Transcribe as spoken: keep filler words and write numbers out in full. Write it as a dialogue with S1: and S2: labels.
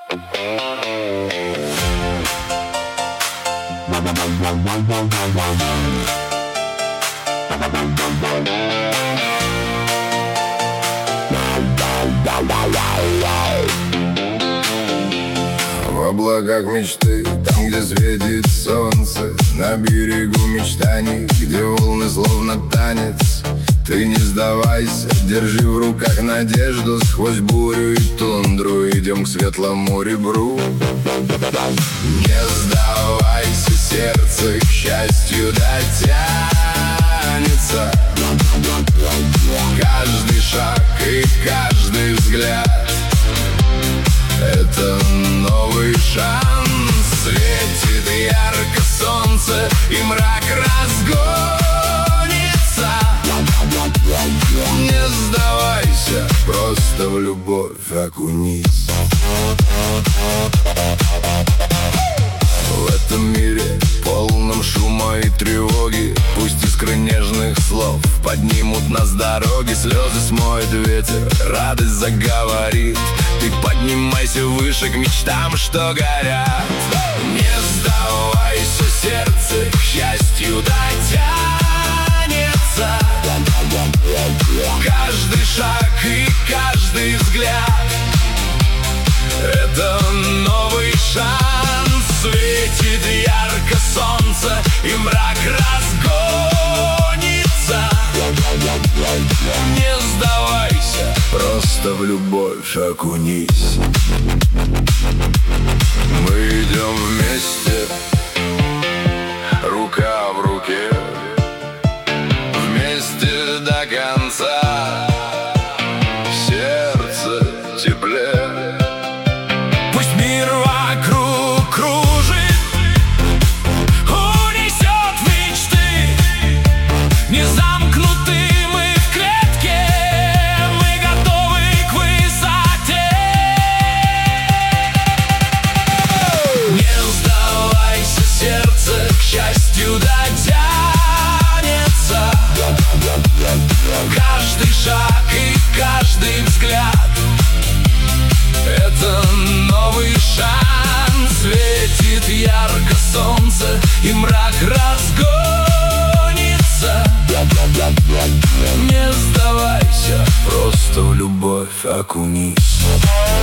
S1: В облаках мечты, там, где светит солнце, на берегу мечтаний, где волны словно танец. Ты не сдавайся, держи в руках надежду. Сквозь бурю и тундру идем к светлому ребру. Не сдавайся, сердце к счастью дотянется. Каждый шаг и каждый взгляд — это новый шанс. Светит ярко солнце, и мрак разгонится. Не сдавайся, просто в любовь окунись. В этом мире, полном шума и тревоги, пусть искры нежных слов поднимут нас с дороги. Слезы смоет ветер, радость заговорит. Ты поднимайся выше к мечтам, что горят. Не сдавайся, сердце к счастью дотянется. Каждый шаг и каждый взгляд — это новый шанс. Светит ярко солнце, и мрак разгонится. Не сдавайся, просто в любовь окунись. Мы идем вместе, рука в руке, вместе до конца, в сердце тепле. Пусть мир вокруг кружит, унесет мечты. Не замкнуты мы в клетке, мы готовы к высоте. Не сдавайся, сердце к счастью дотянется. Каждый шаг и каждый взгляд — это новый шанс. Светит ярко солнце, и мрак разгонится. Не сдавайся, просто в любовь окунись.